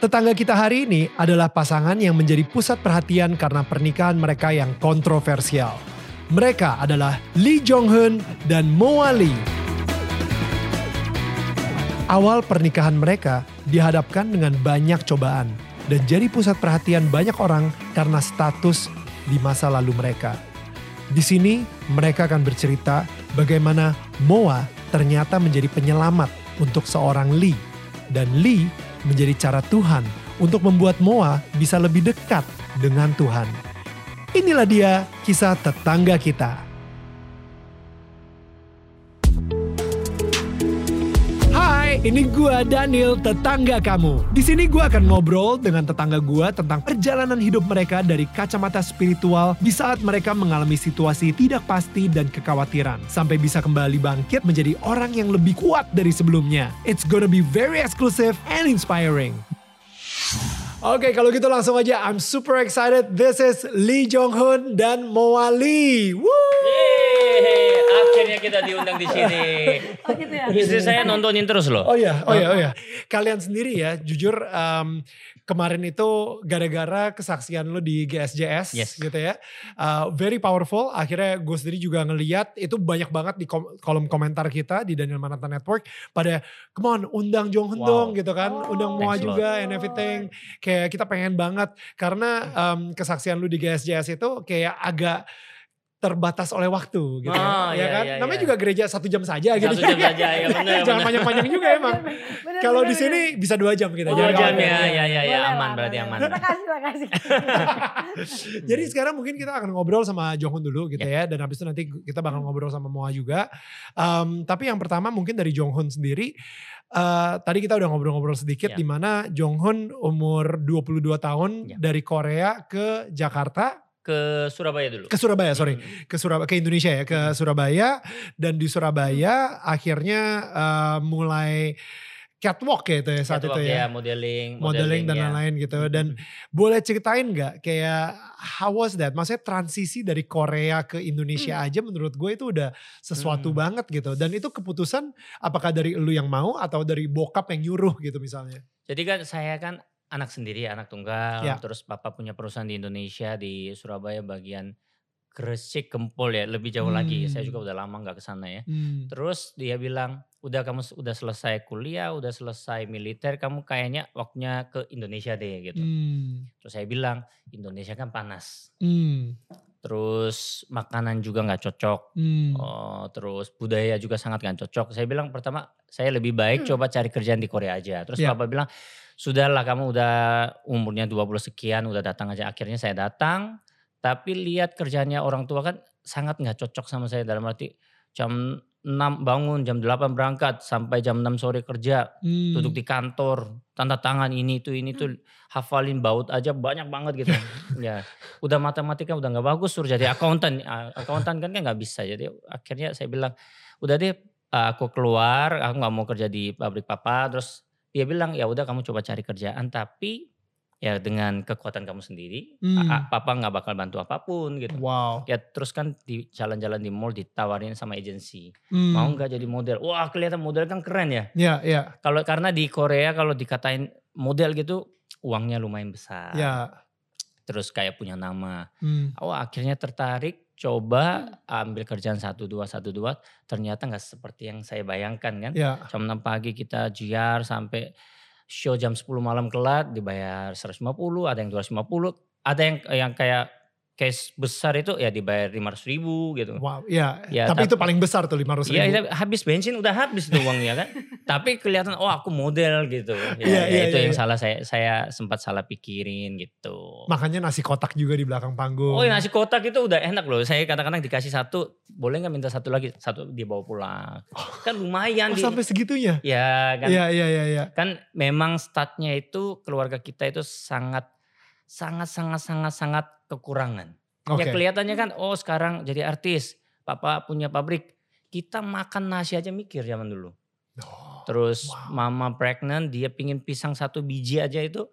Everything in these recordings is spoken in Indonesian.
Tetangga kita hari ini adalah pasangan yang menjadi pusat perhatian karena pernikahan mereka yang kontroversial. Mereka adalah Lee Jong Hun dan Moa Lee. Awal pernikahan mereka dihadapkan dengan banyak cobaan dan jadi pusat perhatian banyak orang karena status di masa lalu mereka. Di sini mereka akan bercerita bagaimana Moa ternyata menjadi penyelamat untuk seorang Lee dan Lee menjadi cara Tuhan untuk membuat Moa bisa lebih dekat dengan Tuhan. Inilah dia kisah tetangga kita. Hai, ini gua Daniel, tetangga kamu. Di sini gua akan ngobrol dengan tetangga gua tentang perjalanan hidup mereka dari kacamata spiritual di saat mereka mengalami situasi tidak pasti dan kekhawatiran sampai bisa kembali bangkit menjadi orang yang lebih kuat dari sebelumnya. It's gonna be very exclusive and inspiring. Oke, kalau gitu langsung aja. I'm super excited. This is Lee Jong Hun dan Moa Lee. Woo! Yeay, akhirnya kita diundang di sini. Oh gitu ya? Istri saya nontonin terus loh. Oh iya. Kalian sendiri ya, jujur kemarin itu gara-gara kesaksian lo di GSJS gitu ya. Very powerful. Akhirnya gue sendiri juga ngeliat itu banyak banget di kolom komentar kita di Daniel Mananta Network. Pada come on undang Jong Hun dong gitu kan. Undang Moa juga and everything. Kayak kita pengen banget. Karena kesaksian lo di GSJS itu kayak agak terbatas oleh waktu gitu ya kan. Namanya juga gereja 1 jam saja gitu. 1 jam saja ya benar. Jangan panjang-panjang juga emang. Kalau di sini bisa 2 jam kita. 2 jam ya aman berarti aman. Terima kasih. Jadi sekarang mungkin kita akan ngobrol sama Jong Hun dulu gitu ya. Dan habis itu nanti kita bakal ngobrol sama Moa juga. Tapi yang pertama mungkin dari Jong Hun sendiri. Tadi kita udah ngobrol-ngobrol sedikit di mana Jong Hun umur 22 tahun dari Korea ke Jakarta. Ke Surabaya dulu. Ke Surabaya, sorry. Ke Indonesia ya, ke Surabaya. Dan di Surabaya akhirnya mulai catwalk ya itu ya saat itu ya. Modeling dan lain-lain gitu. Dan boleh ceritain gak kayak how was that? Maksudnya transisi dari Korea ke Indonesia aja menurut gue itu udah sesuatu banget gitu. Dan itu keputusan apakah dari lu yang mau atau dari bokap yang nyuruh gitu misalnya? Jadi kan saya kan anak sendiri, anak tunggal. Terus papa punya perusahaan di Indonesia, di Surabaya bagian Gresik, Gempol ya. Lebih jauh lagi, saya juga udah lama gak kesana ya. Terus dia bilang, kamu udah selesai kuliah, udah selesai militer, kamu kayaknya waktunya ke Indonesia deh gitu. Terus saya bilang, Indonesia kan panas. Terus makanan juga gak cocok. Terus budaya juga sangat gak cocok. Saya bilang pertama, saya lebih baik coba cari kerjaan di Korea aja. Terus papa bilang, sudahlah kamu udah umurnya 20 sekian udah datang aja. Akhirnya saya datang tapi lihat kerjanya orang tua kan sangat gak cocok sama saya. Dalam arti jam 6 bangun, jam 8 berangkat sampai jam 6 sore kerja. Duduk di kantor, tanda tangan ini tuh hafalin baut aja banyak banget gitu. Ya, udah matematika udah gak bagus suruh jadi akuntan. Akuntan kan gak bisa. Jadi akhirnya saya bilang udah deh aku keluar, aku gak mau kerja di pabrik papa. Terus dia bilang ya udah kamu coba cari kerjaan tapi ya dengan kekuatan kamu sendiri. Papa gak bakal bantu apapun gitu. Wow. Ya terus kan di jalan-jalan di mall ditawarin sama agensi. Mau gak jadi model? Wah kelihatan model kan keren ya. Iya. Karena di Korea kalau dikatain model gitu uangnya lumayan besar. Iya. Terus kayak punya nama. Akhirnya tertarik. Coba ambil kerjaan 1-2 ternyata gak seperti yang saya bayangkan kan. Jam 6 pagi kita jiar sampai show jam 10 malam kelar dibayar 150, ada yang 250, ada yang kayak case besar itu ya dibayar 500.000 gitu. Wow, ya tapi itu paling besar tuh 500.000. Iya, habis bensin udah habis tuh uangnya kan. Tapi kelihatan aku model gitu. Itu yang salah saya sempat salah pikirin gitu. Makanya nasi kotak juga di belakang panggung. Oh nasi kotak itu udah enak loh. Saya kadang-kadang dikasih 1, boleh gak minta 1 lagi? 1 dibawa pulang. Kan lumayan. Sampai segitunya? Ya kan. Iya. Kan memang statnya itu keluarga kita itu sangat kekurangan. Ya kelihatannya kan sekarang jadi artis, papa punya pabrik. Kita makan nasi aja mikir zaman dulu. Terus mama pregnant, dia pingin pisang 1 biji aja itu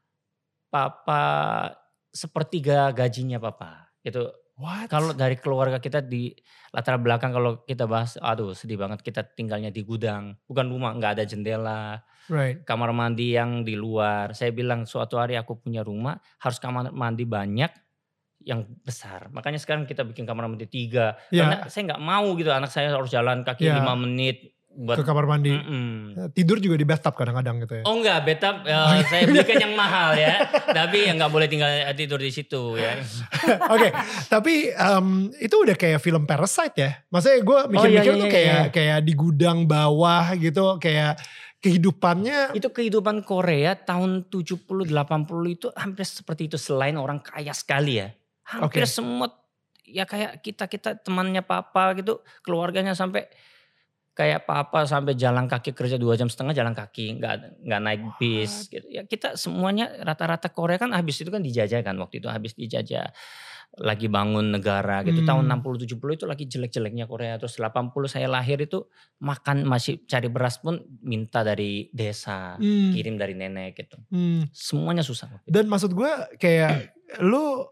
papa sepertiga gajinya papa. Gitu. Kalau dari keluarga kita di latar belakang kalau kita bahas, aduh sedih banget kita tinggalnya di gudang. Bukan rumah, gak ada jendela. kamar mandi yang di luar. Saya bilang suatu hari aku punya rumah harus kamar mandi banyak yang besar. Makanya sekarang kita bikin kamar mandi 3. Karena saya nggak mau gitu anak saya harus jalan kaki 5 menit. Buat, ke kamar mandi. Tidur juga di bathtub kadang-kadang gitu ya? Oh enggak, bathtub saya belikan yang mahal ya. Tapi yang nggak boleh tidur di situ ya. Oke, tapi itu udah kayak film Parasite ya. Maksudnya gue mikir-mikir tuh kayak di gudang bawah gitu, kayak kehidupannya. Itu kehidupan Korea tahun 70-80 itu hampir seperti itu, selain orang kaya sekali ya. Hampir semua ya kayak kita temannya papa gitu, keluarganya sampai kayak papa sampai jalan kaki kerja 2,5 jam jalan kaki, nggak naik bis gitu. Ya kita semuanya rata-rata Korea kan habis itu kan dijajah kan, waktu itu habis dijajah. Lagi bangun negara gitu, tahun 60-70 itu lagi jelek-jeleknya Korea. Terus 80 saya lahir itu makan masih cari beras pun minta dari desa, kirim dari nenek gitu. Semuanya susah. Dan maksud gue kayak lu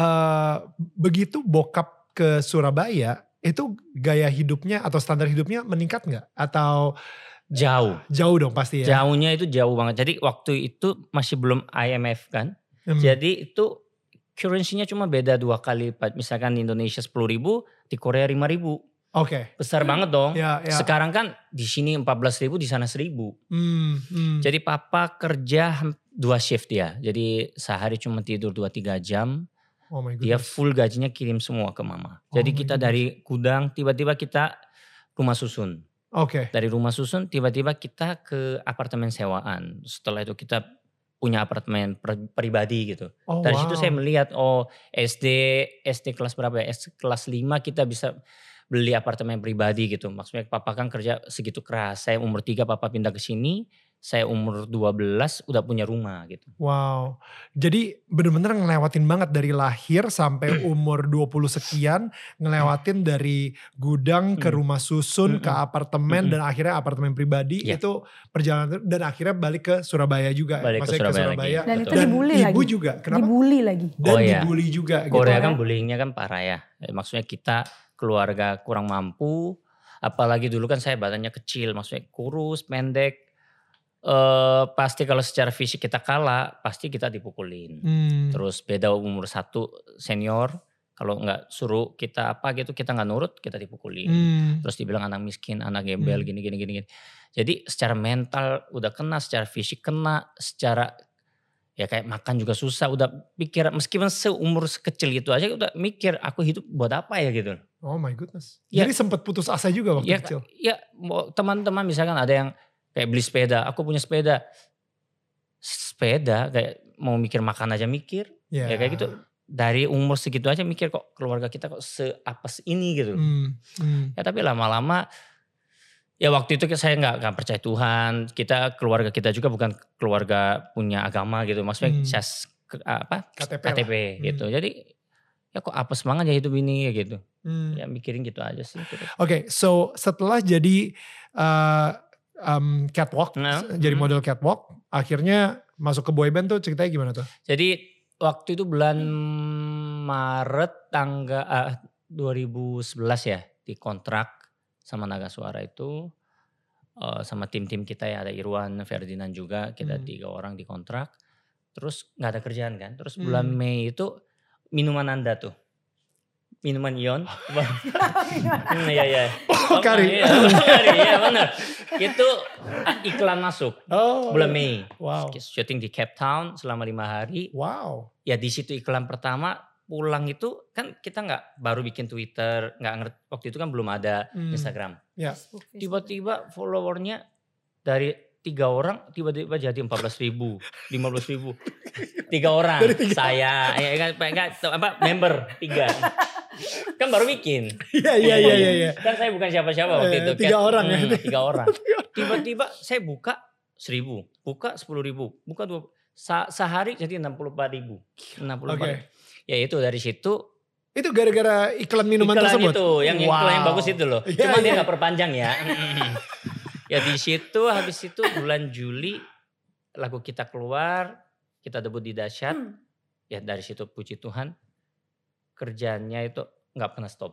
begitu bokap ke Surabaya, itu gaya hidupnya atau standar hidupnya meningkat gak? Atau jauh? Jauh dong pasti ya? Jauhnya itu jauh banget. Jadi waktu itu masih belum IMF kan. Jadi itu currency-nya cuma beda 2 kali lipat. Misalkan di Indonesia 10.000, di Korea 5.000. Besar banget dong. Sekarang kan di sini 14.000, di sana 1.000. Jadi papa kerja 2 shift ya. Jadi sehari cuma tidur 2-3 jam. Dia full gajinya kirim semua ke mama. Jadi kita dari gudang tiba-tiba kita rumah susun. Dari rumah susun tiba-tiba kita ke apartemen sewaan. Setelah itu kita punya apartemen pribadi gitu. Dari situ saya melihat SD kelas berapa ya? SD kelas 5 kita bisa beli apartemen pribadi gitu. Maksudnya papa kan kerja segitu keras. Saya umur 3 papa pindah ke sini. Saya umur 12 udah punya rumah gitu. Wow. Jadi bener-bener ngelewatin banget dari lahir sampai umur 20 sekian. Ngelewatin dari gudang ke rumah susun, ke apartemen dan akhirnya apartemen pribadi. Itu perjalanan dan akhirnya balik ke Surabaya juga. Balik ke Surabaya. Dan itu dibully lagi. Ibu juga. Kenapa? Dibully lagi. Dan dibully juga. Korea kan bullyingnya kan parah ya. Maksudnya kita keluarga kurang mampu. Apalagi dulu kan saya badannya kecil. Maksudnya kurus, pendek. Pasti kalau secara fisik kita kalah, pasti kita dipukulin. Terus beda umur 1 senior, kalau nggak suruh kita apa gitu, kita nggak nurut, kita dipukulin. Terus dibilang anak miskin, anak gembel, gini. Jadi secara mental udah kena, secara fisik kena, secara ya kayak makan juga susah. Udah pikir meskipun seumur sekecil itu aja udah mikir aku hidup buat apa ya gitu. Oh my goodness. Jadi sempat putus asa juga waktu kecil. Ya teman-teman misalkan ada yang kayak beli sepeda, aku punya sepeda kayak mau mikir makan aja mikir, ya kayak gitu. Dari umur segitu aja mikir kok keluarga kita kok seapes ini gitu. Ya tapi lama-lama, ya waktu itu saya nggak percaya Tuhan. Keluarga kita juga bukan keluarga punya agama gitu, maksudnya KTP gitu. Jadi ya kok apes banget ya hidup ini ya gitu. Ya mikirin gitu aja sih. Oke, so setelah jadi catwalk, jadi model catwalk, akhirnya masuk ke boyband tuh ceritanya gimana tuh? Jadi waktu itu bulan Maret 2011 ya, dikontrak sama Naga Suara itu sama tim-tim kita ya, ada Irwan, Ferdinand juga, kita 3 orang dikontrak. Terus nggak ada kerjaan kan, terus bulan Mei itu minuman Anda tuh. Minuman Ion. Iya. Kari. Iya benar. Itu iklan masuk bulan Mei. Wow. Syuting di Cape Town selama 5 hari. Wow. Ya di situ iklan pertama, pulang itu kan kita baru bikin Twitter, nggak ngerti, waktu itu kan belum ada Instagram. Tiba-tiba followernya dari 3 orang tiba-tiba jadi 14.000, 15.000. 3 orang. Saya member 3. Kan baru bikin. Iya. Kan saya bukan siapa-siapa waktu itu. 3 orang ya. 3 orang. Tiba-tiba saya buka 1.000, buka 10.000, buka 20. Sehari jadi 64.000. 64. Ya itu dari situ. Itu gara-gara iklan minuman tersebut? Itu, yang iklan yang bagus itu loh. Cuma dia gak perpanjang ya. Ya di situ, habis itu bulan Juli lagu kita keluar, kita debut di Dahsyat. Ya dari situ puji Tuhan. Kerjanya itu gak pernah stop.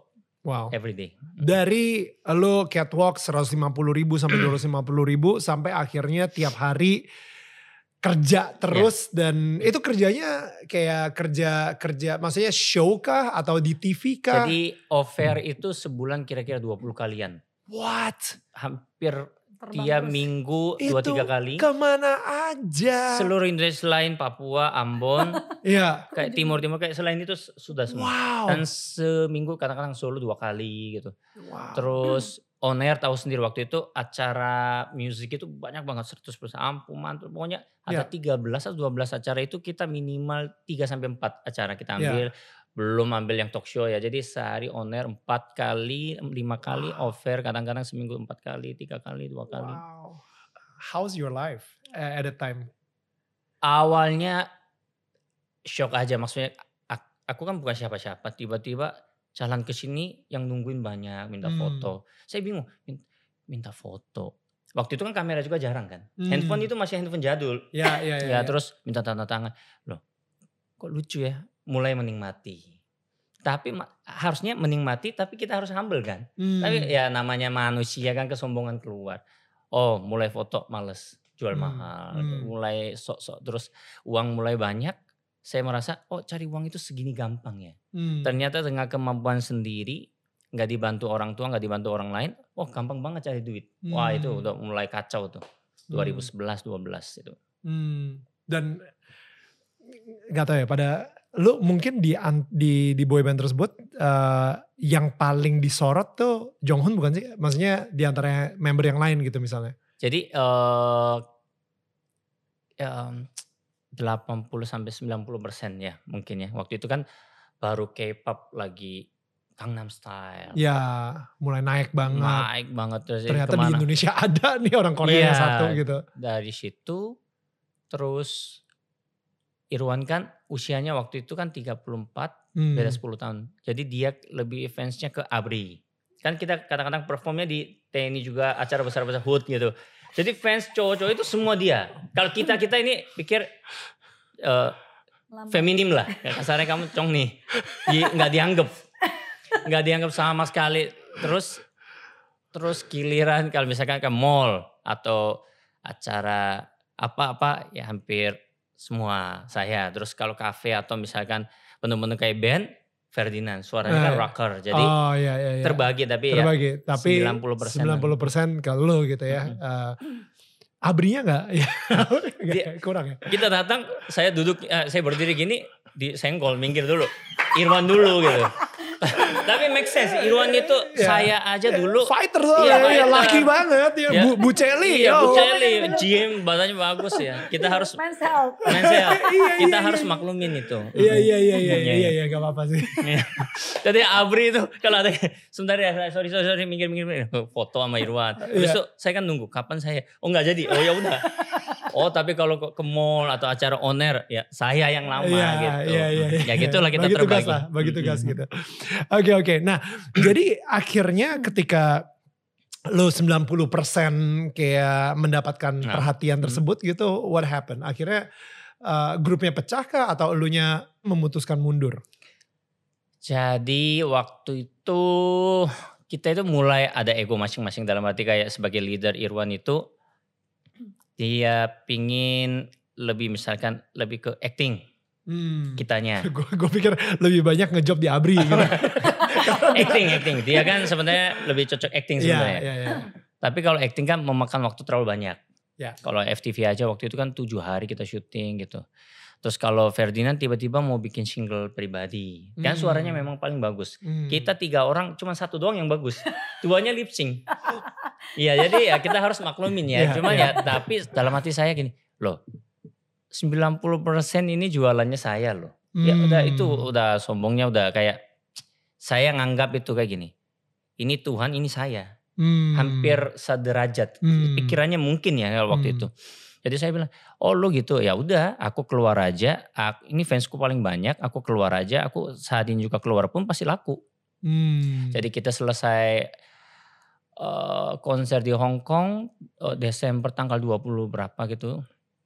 Wow. Every day. Dari lo catwalk 150.000 sampai 250.000 sampai akhirnya tiap hari kerja terus dan itu kerjanya kayak kerja maksudnya show kah atau di TV kah? Jadi offer itu sebulan kira-kira 20 kalian. What? Hampir tiap minggu 2-3 kali. Kemana aja? Seluruh Indonesia selain Papua, Ambon, kayak Timur kayak selain itu sudah semua. Wow. Dan seminggu kadang-kadang Solo 2 kali gitu. Wow. Terus on air tahu sendiri waktu itu acara musik itu banyak banget 100%. Ampun mantul. Pokoknya ada 13 atau 12 acara itu kita minimal 3-4 acara kita ambil. Belum ambil yang talk show ya. Jadi sehari on air 4 kali, 5 kali offer. Kadang-kadang seminggu 4 kali, 3 kali, 2 kali. Wow. How's your life at that time? Awalnya shock aja. Maksudnya aku kan bukan siapa-siapa. Tiba-tiba jalan ke sini yang nungguin banyak. Minta foto. Saya bingung. Minta foto. Waktu itu kan kamera juga jarang kan. Handphone itu masih handphone jadul. Ya, terus minta tanda tangan. Loh kok lucu ya. Mulai menikmati. Tapi harusnya menikmati tapi kita harus humble kan. Tapi ya namanya manusia kan kesombongan keluar. Oh mulai foto males. Jual mahal. Mulai sok-sok terus uang mulai banyak. Saya merasa cari uang itu segini gampang ya. Ternyata dengan kemampuan sendiri. Gak dibantu orang tua, gak dibantu orang lain. Gampang banget cari duit. Wah itu udah mulai kacau tuh. 2011-12 itu. Dan gak tahu ya pada lu mungkin di boyband tersebut yang paling disorot tuh Jonghyun bukan sih? Maksudnya di antara member yang lain gitu misalnya. Jadi 80-90% ya mungkin ya. Waktu itu kan baru K-pop lagi Gangnam Style. Ya mulai naik banget. Naik banget. Terus ternyata di Indonesia ada nih orang Korea satu gitu. Dari situ terus Irwan kan usianya waktu itu kan 34, beda 10 tahun. Jadi dia lebih fansnya ke ABRI. Kan kita kadang-kadang performnya di TNI juga acara besar-besar HUT gitu. Jadi fans cowok-cowok itu semua dia. Kalau kita ini pikir feminim lah. Kasarnya kamu cong nih. Nggak dianggap sama sekali. Terus giliran kalau misalkan ke mall atau acara apa-apa ya hampir semua saya. Terus kalau kafe atau misalkan penuh-penuh kayak band, Ferdinand suaranya kan rocker. Jadi terbagi tapi 90% kalau lo gitu ya. Abrinya enggak? Kurang ya. Kita datang, saya duduk, saya berdiri gini, disenggol, minggir dulu. Irwan dulu gitu. Tapi make sense, Irwan itu saya aja dulu. Fighter soalnya, laki banget. Bu Celi. Iya, Bu Celi, gym, badannya bagus ya. Kita harus men's health. Kita harus maklumin itu. Iya, gak apa-apa sih. Jadi Abri itu, kalau ada, sebentar ya, sorry, minggir. Foto sama Irwan. Terus itu saya kan nunggu, kapan saya? Gak jadi, ya udah. Tapi kalau ke mall atau acara on air, ya saya yang lama gitu. Ya gitulah kita terbagi. Bagi tugas gitu. Oke. Nah, jadi akhirnya ketika lo 90% kayak mendapatkan perhatian tersebut gitu, what happened? Akhirnya grupnya pecah kah atau elunya memutuskan mundur? Jadi waktu itu kita itu mulai ada ego masing-masing dalam arti kayak sebagai leader Irwan itu dia pingin lebih misalkan lebih ke acting. Kitanya. Gue pikir lebih banyak ngejob di Abri gitu. acting. Dia kan sebenarnya lebih cocok acting sebenarnya. Tapi kalau acting kan memakan waktu terlalu banyak. Kalau FTV aja waktu itu kan 7 hari kita syuting gitu. Terus kalau Ferdinand tiba-tiba mau bikin single pribadi. Kan suaranya memang paling bagus. Kita 3 orang cuma 1 doang yang bagus. 2-nya lip sync. Iya jadi ya kita harus maklumin ya. Cuma ya tapi dalam hati saya gini. Loh 90% ini jualannya saya loh. Ya udah itu udah sombongnya udah kayak saya nganggap itu kayak gini. Ini Tuhan ini saya. Hampir sederajat. Pikirannya mungkin ya waktu itu. Jadi saya bilang, lo gitu ya udah aku keluar aja. Ini fansku paling banyak, aku keluar aja. Aku saat ini juga keluar pun pasti laku. Jadi kita selesai konser di Hong Kong Desember tanggal 20 berapa gitu.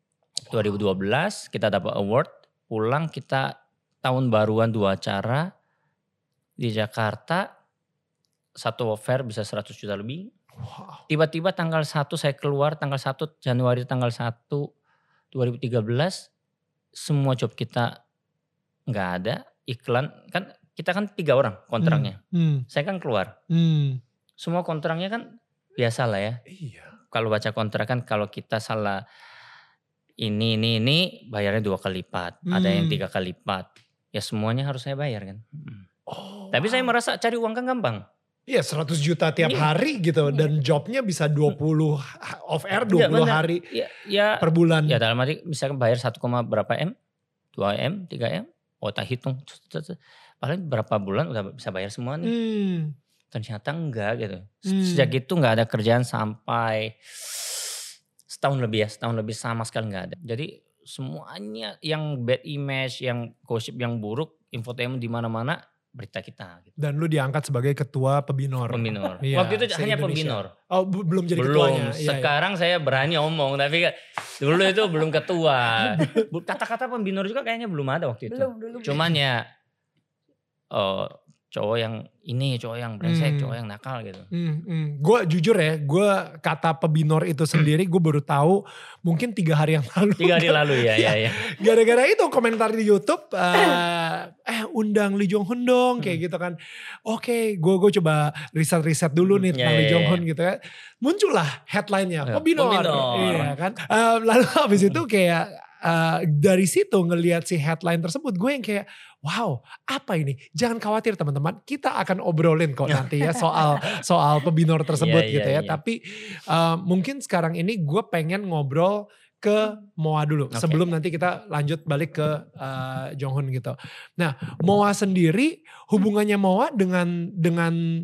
2012 kita dapat award, pulang kita tahun baruan 2 acara di Jakarta, satu offer bisa 100 juta lebih. Wow. Tiba-tiba tanggal 1 saya keluar, tanggal 1 Januari tanggal 1 2013 semua job kita nggak ada, iklan kan kita kan 3 orang kontraknya. Saya kan keluar. Semua kontraknya kan biasa lah ya. Iya. Kalau baca kontrak kan kalau kita salah ini bayarnya 2 kali lipat, ada yang 3 kali lipat. Ya semuanya harus saya bayar kan. Tapi saya merasa cari uang kan gampang. Iya 100 juta tiap hari gitu dan jobnya bisa 20 off air 20 hari per bulan. Ya dalam arti misalkan bayar 1, berapa M, 2 M, 3 M, tak hitung. Paling berapa bulan udah bisa bayar semua nih. Ternyata enggak gitu. Sejak itu enggak ada kerjaan sampai setahun lebih sama sekali enggak ada. Jadi semuanya yang bad image, yang gosip yang buruk, infotainment di mana-mana berita kita. Gitu. Dan lu diangkat sebagai ketua pebinor. Iya, waktu itu hanya pebinor. Oh belum jadi ketuanya. Sekarang saya berani omong tapi dulu itu belum ketua. Kata-kata pembinor juga kayaknya belum ada waktu itu. Belum. Cuman ya cowok yang ini, cowok yang brengsek, cowok yang nakal gitu. Gue jujur ya, gue kata pebinor itu sendiri gue baru tahu mungkin 3 hari yang lalu. 3 hari lalu ya. Gara-gara itu komentar di YouTube, undang Lee Jong Hun dong kayak gitu kan. Oke, gue coba riset dulu nih tentang Lee Jong Hun gitu ya. Muncullah headline-nya, pebinor. Iya kan. Lalu habis itu kayak dari situ ngelihat si headline tersebut gue yang kayak wow apa ini, jangan khawatir teman-teman, kita akan obrolin kok nanti ya soal pebinor tersebut gitu ya. Tapi mungkin sekarang ini gue pengen ngobrol ke Moa dulu sebelum nanti kita lanjut balik ke Jong Hun gitu. Nah Moa sendiri hubungannya Moa dengan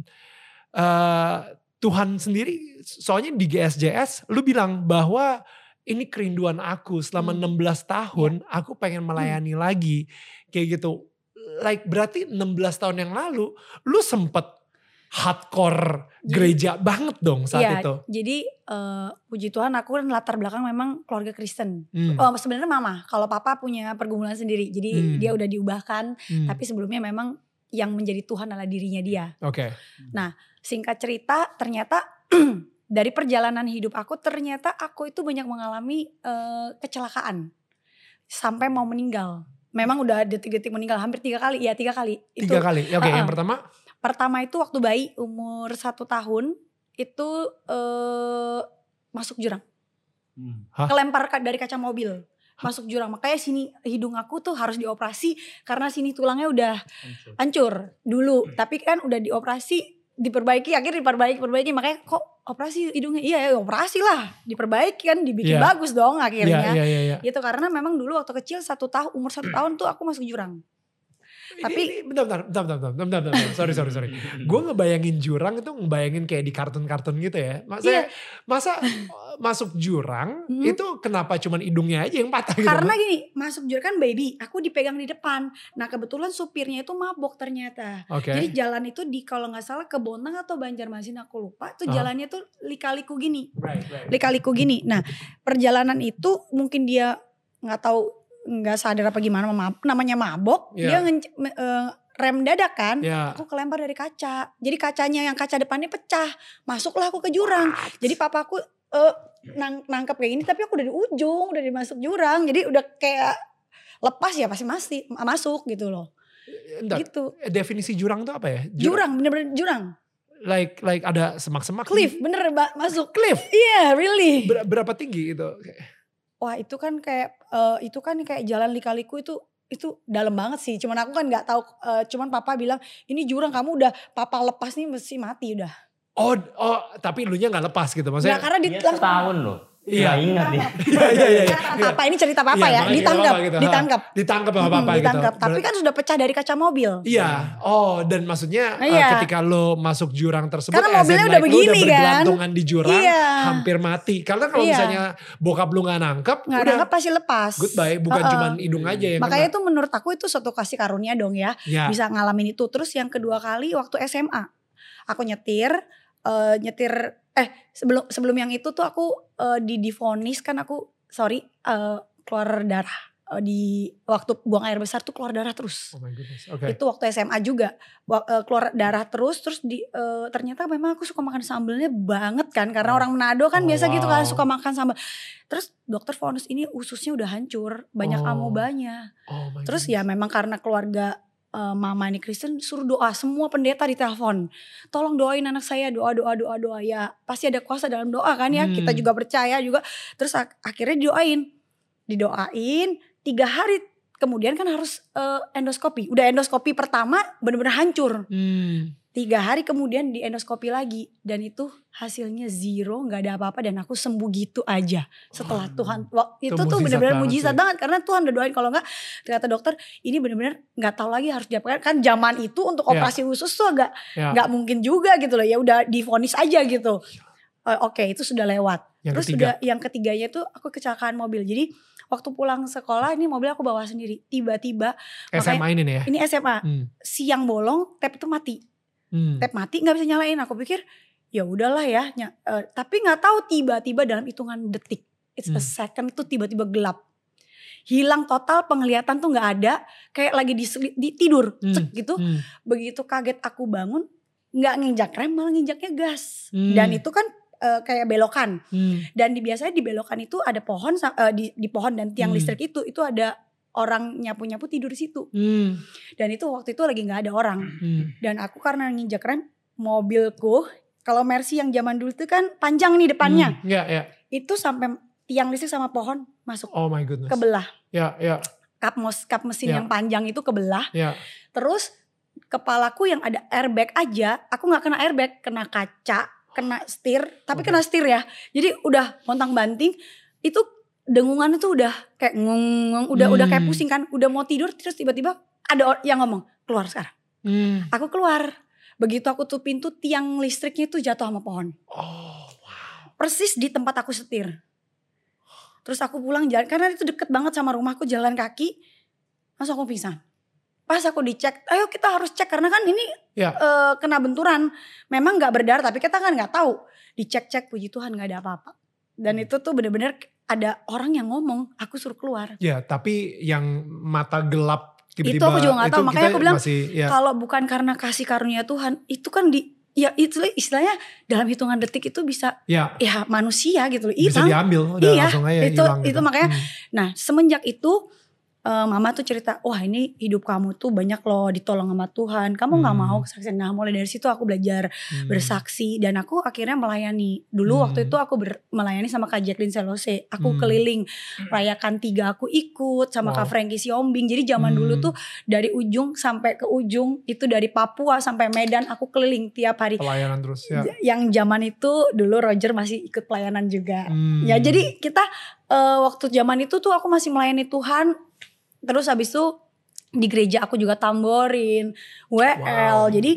Tuhan sendiri, soalnya di GSJS lu bilang bahwa ini kerinduan aku selama 16 tahun, aku pengen melayani lagi. Kayak gitu. Like berarti 16 tahun yang lalu, lu sempet hardcore gereja banget dong saat itu. Jadi puji Tuhan aku kan latar belakang memang keluarga Kristen. Sebenarnya mama, kalau papa punya pergumulan sendiri. Jadi dia udah diubahkan, tapi sebelumnya memang yang menjadi Tuhan adalah dirinya dia. Nah singkat cerita ternyata dari perjalanan hidup aku ternyata aku itu banyak mengalami kecelakaan sampai mau meninggal. Memang udah detik-detik meninggal hampir 3 kali. Ya 3 kali. 3 kali. Oke, yang pertama? Pertama itu waktu bayi umur 1 tahun itu masuk jurang. Kelempar dari kaca mobil. Masuk jurang. Makanya sini hidung aku tuh harus dioperasi karena sini tulangnya udah hancur dulu. Tapi kan udah dioperasi, diperbaiki, akhirnya diperbaiki, makanya kok operasi hidungnya, iya operasi lah, diperbaiki kan, dibikin bagus dong akhirnya. Gitu karena memang dulu waktu kecil umur 1 tahun tuh aku masuk jurang. Tapi bentar. Sorry. Gue ngebayangin jurang itu ngebayangin kayak di kartun-kartun gitu ya. Masa masuk jurang itu kenapa cuman hidungnya aja yang patah gitu? Karena gini, masuk jurang kan baby, aku dipegang di depan. Nah kebetulan supirnya itu mabok ternyata. Jadi jalan itu di kalau gak salah ke Bontang atau Banjarmasin aku lupa. Itu jalannya tuh lika-liku gini. Lika-liku gini. Nah perjalanan itu mungkin dia gak tahu, nggak sadar apa gimana, namanya mabok, dia rem dadak kan, aku kelempar dari kaca. Jadi kacanya yang kaca depannya pecah, masuklah aku ke jurang. Jadi papaku nangkep kayak gini, tapi aku udah di ujung, udah dimasuk jurang, jadi udah kayak lepas ya pasti masuk gitu loh. Gitu. Definisi jurang itu apa ya? Jurang, bener-bener jurang. Like ada semak-semak. Cliff, bener masuk. Cliff? Iya, really. Berapa tinggi itu? Wah itu kan kayak jalan lika-liku itu dalam banget sih. Cuman aku kan nggak tahu. Cuman papa bilang ini jurang, kamu udah papa lepas nih mesti mati udah. Oh tapi elunya nggak lepas gitu maksudnya? Nah, karena setahun loh. Iya ingat nih. Iya. Papa ini cerita papa ya, ditangkap sama papa gitu. Tapi kan sudah pecah dari kaca mobil. Iya. Dan maksudnya ketika lo masuk jurang tersebut, karena mobilnya udah begini udah bergelantungan di jurang, hampir mati. Karena kalau Iya. misalnya bokap lo nggak nangkep, pasti lepas. Goodbye, bukan cuma hidung aja yang makanya itu menurut aku itu suatu kasih karunia dong ya, bisa ngalamin itu. Terus yang kedua kali waktu SMA, aku nyetir sebelum yang itu tuh aku divonis kan aku keluar darah di waktu buang air besar tuh keluar darah terus. Oh my goodness. Okay. Itu waktu SMA juga keluar darah terus ternyata memang aku suka makan sambelnya banget kan karena orang Manado kan biasa gitu kan suka makan sambal. Terus dokter vonis ini ususnya udah hancur, banyak amobanya. Terus ya memang karena keluarga mama ini Kristen suruh doa, semua pendeta ditelepon. Tolong doain anak saya, doa ya. Pasti ada kuasa dalam doa kan ya. Kita juga percaya juga. Terus akhirnya didoain 3 hari kemudian kan harus endoskopi. Udah endoskopi pertama benar-benar hancur. 3 hari kemudian di endoskopi lagi. Dan itu hasilnya 0, gak ada apa-apa. Dan aku sembuh gitu aja. Setelah Tuhan, itu tuh benar-benar mujizat banget. Karena Tuhan udah doain, kalau enggak kata dokter ini benar-benar gak tahu lagi harus diapakan. Kan zaman itu untuk operasi usus tuh agak gak mungkin juga gitu loh. Ya udah divonis aja gitu. Oke, itu sudah lewat. Terus yang ketiganya tuh aku kecelakaan mobil. Jadi waktu pulang sekolah ini mobil aku bawa sendiri. Tiba-tiba SMA ini nih ya? Ini SMA. Siang bolong, tap itu mati. Tap mati gak bisa nyalain. Aku pikir ya udahlah ya. Tapi gak tahu tiba-tiba dalam hitungan detik. It's a second tuh tiba-tiba gelap. Hilang total, penglihatan tuh gak ada. Kayak lagi tidur. Cek gitu. Begitu kaget aku bangun. Gak nginjak rem, malah nginjaknya gas. Dan itu kan kayak belokan. Dan biasanya di belokan itu ada pohon, di pohon dan tiang listrik itu ada orang nyapu-nyapu tidur di situ. Dan itu waktu itu lagi nggak ada orang. Dan aku karena nginjak rem, mobilku kalau Mercy yang zaman dulu itu kan panjang nih depannya. Itu sampai tiang listrik sama pohon masuk. Oh my goodness. Kebelah. Kap mesin yang panjang itu kebelah. Terus kepalaku yang ada airbag aja, aku nggak kena airbag, kena kaca. Kena setir, tapi kena setir ya. Jadi udah montang-banting, itu dengungannya tuh udah kayak ngong, udah kayak pusing kan. Udah mau tidur, terus tiba-tiba ada yang ngomong, keluar sekarang. Aku keluar. Begitu aku tutup pintu, tiang listriknya tuh jatuh sama pohon. Persis di tempat aku setir. Terus aku pulang jalan, karena itu deket banget sama rumahku, jalan kaki. Langsung aku pingsan. Pas aku dicek, ayo kita harus cek karena kan ini kena benturan. Memang gak berdarah tapi kita kan gak tahu. Dicek-cek, puji Tuhan gak ada apa-apa. Dan itu tuh bener-bener ada orang yang ngomong, aku suruh keluar. Ya tapi yang mata gelap tiba-tiba. Itu aku juga gak tahu, makanya aku bilang kalau bukan karena kasih karunia Tuhan, itu kan ya itu istilahnya dalam hitungan detik itu bisa ya manusia gitu loh. Bisa diambil, udah langsung aja hilang. Itu makanya, nah semenjak itu mama tuh cerita, wah ini hidup kamu tuh banyak loh ditolong sama Tuhan. Kamu gak mau kesaksian. Nah mulai dari situ aku belajar bersaksi. Dan aku akhirnya melayani. Dulu waktu itu aku melayani sama Kak Jacqueline Selose. Aku keliling rayakan 3 aku ikut sama Kak Frankie Siombing. Jadi zaman dulu tuh dari ujung sampai ke ujung. Itu dari Papua sampai Medan aku keliling tiap hari. Pelayanan terus ya. Yang zaman itu dulu Roger masih ikut pelayanan juga. Ya jadi kita waktu zaman itu tuh aku masih melayani Tuhan. Terus habis itu di gereja aku juga tamborin, WL. Jadi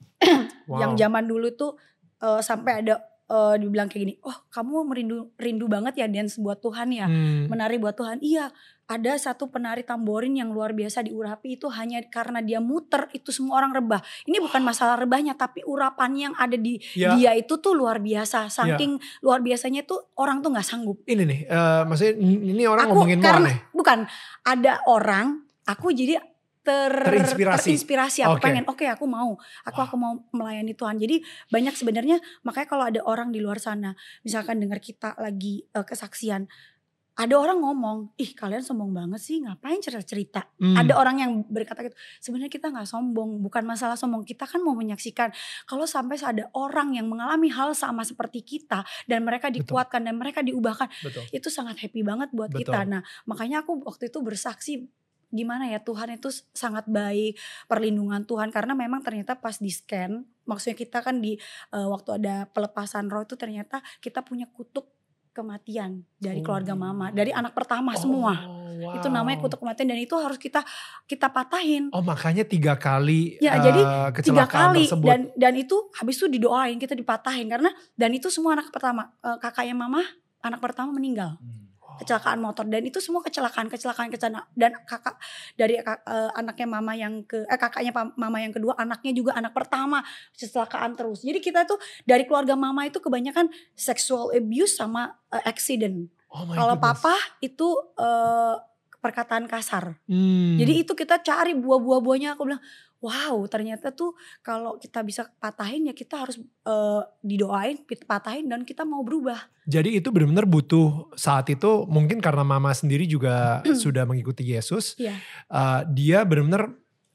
yang zaman dulu tuh sampai ada dibilang kayak gini, oh kamu rindu banget ya dance buat Tuhan ya, menari buat Tuhan. Iya, ada satu penari tamborin yang luar biasa di Urapi itu hanya karena dia muter itu semua orang rebah. Ini bukan masalah rebahnya tapi urapan yang ada di dia itu tuh luar biasa. Saking luar biasanya tuh orang tuh gak sanggup. Ini nih, maksudnya ini orang ngomongin Moa nih? Bukan, ada orang, aku jadi terinspirasi. Aku pengen, aku mau melayani Tuhan. Jadi banyak sebenarnya, makanya kalau ada orang di luar sana, misalkan dengar kita lagi kesaksian, ada orang ngomong, ih kalian sombong banget sih, ngapain cerita-cerita. Ada orang yang berkata gitu, sebenarnya kita gak sombong, bukan masalah sombong. Kita kan mau menyaksikan, kalau sampai ada orang yang mengalami hal sama seperti kita, dan mereka dikuatkan, dan mereka diubahkan, itu sangat happy banget buat kita. Nah makanya aku waktu itu bersaksi, gimana ya Tuhan itu sangat baik, perlindungan Tuhan. Karena memang ternyata pas di scan, maksudnya kita kan di waktu ada pelepasan roh itu ternyata kita punya kutuk kematian dari keluarga mama, dari anak pertama semua. Itu namanya kutuk kematian dan itu harus kita patahin. Oh makanya 3 kali ya, jadi 3 kali tersebut. Dan itu habis itu didoain, kita dipatahin karena dan itu semua anak pertama. Kakaknya mama anak pertama meninggal. Kecelakaan motor dan itu semua kecelakaan dan kakak dari anaknya mama yang kakaknya mama yang kedua, anaknya juga anak pertama kecelakaan terus. Jadi kita tuh dari keluarga mama itu kebanyakan sexual abuse sama accident. Kalau papa itu perkataan kasar. Jadi itu kita cari buah-buahnya. Aku bilang, wow ternyata tuh kalau kita bisa patahin ya kita harus didoain, patahin dan kita mau berubah. Jadi itu benar-benar butuh saat itu mungkin karena mama sendiri juga sudah mengikuti Yesus. Dia benar-benar